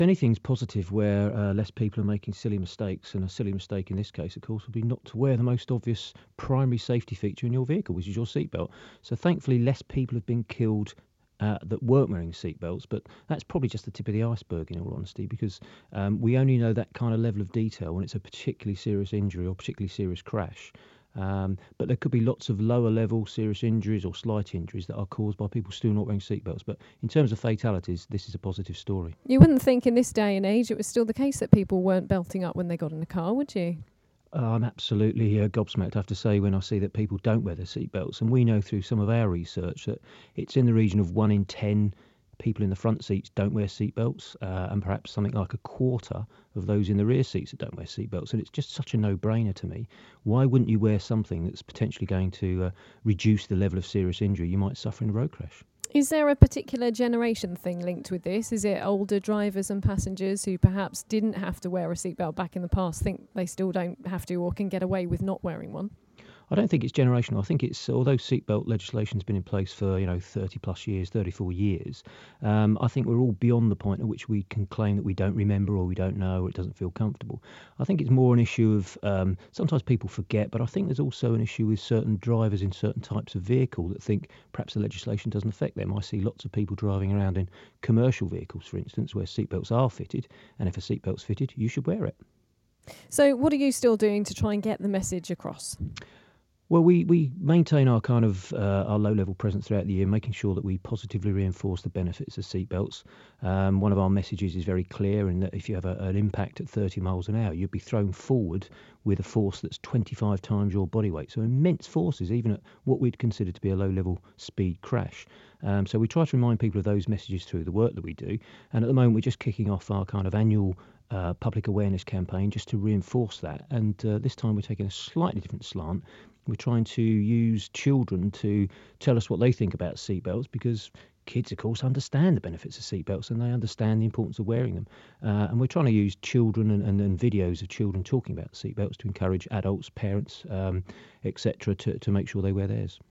Anything's positive where less people are making silly mistakes, and a silly mistake in this case, of course, would be not to wear the most obvious primary safety feature in your vehicle, which is your seatbelt. So thankfully, less people have been killed that weren't wearing seatbelts, but that's probably just the tip of the iceberg, in all honesty, because we only know that kind of level of detail when it's a particularly serious injury or particularly serious crash. But there could be lots of lower level serious injuries or slight injuries that are caused by people still not wearing seatbelts. But in terms of fatalities, this is a positive story. You wouldn't think in this day and age it was still the case that people weren't belting up when they got in the car, would you? I'm absolutely gobsmacked, I have to say, when I see that people don't wear their seatbelts. And we know through some of our research that it's in the region of 1 in 10 people in the front seats don't wear seatbelts, and perhaps something like a quarter of those in the rear seats that don't wear seatbelts. And it's just such a no-brainer to me. Why wouldn't you wear something that's potentially going to reduce the level of serious injury you might suffer in a road crash? Is there a particular generation thing linked with this? Is it older drivers and passengers who perhaps didn't have to wear a seatbelt back in the past think they still don't have to or can get away with not wearing one? I don't think it's generational. I think it's, although seatbelt legislation's been in place for 30 plus years, 34 years. I think we're all beyond the point at which we can claim that we don't remember or we don't know or it doesn't feel comfortable. I think it's more an issue of sometimes people forget, but I think there's also an issue with certain drivers in certain types of vehicle that think perhaps the legislation doesn't affect them. I see lots of people driving around in commercial vehicles, for instance, where seatbelts are fitted, and if a seatbelt's fitted, you should wear it. So what are you still doing to try and get the message across? Well, we maintain our kind of our low-level presence throughout the year, making sure that we positively reinforce the benefits of seatbelts. One of our messages is very clear in that if you have an impact at 30 miles an hour, you'd be thrown forward with a force that's 25 times your body weight. So immense forces, even at what we'd consider to be a low-level speed crash. So we try to remind people of those messages through the work that we do. And at the moment, we're just kicking off our kind of annual public awareness campaign just to reinforce that. And this time we're taking a slightly different slant. We're trying to use children to tell us what they think about seatbelts, because kids, of course, understand the benefits of seatbelts and they understand the importance of wearing them. And we're trying to use children and videos of children talking about seatbelts to encourage adults, parents, etc., to make sure they wear theirs.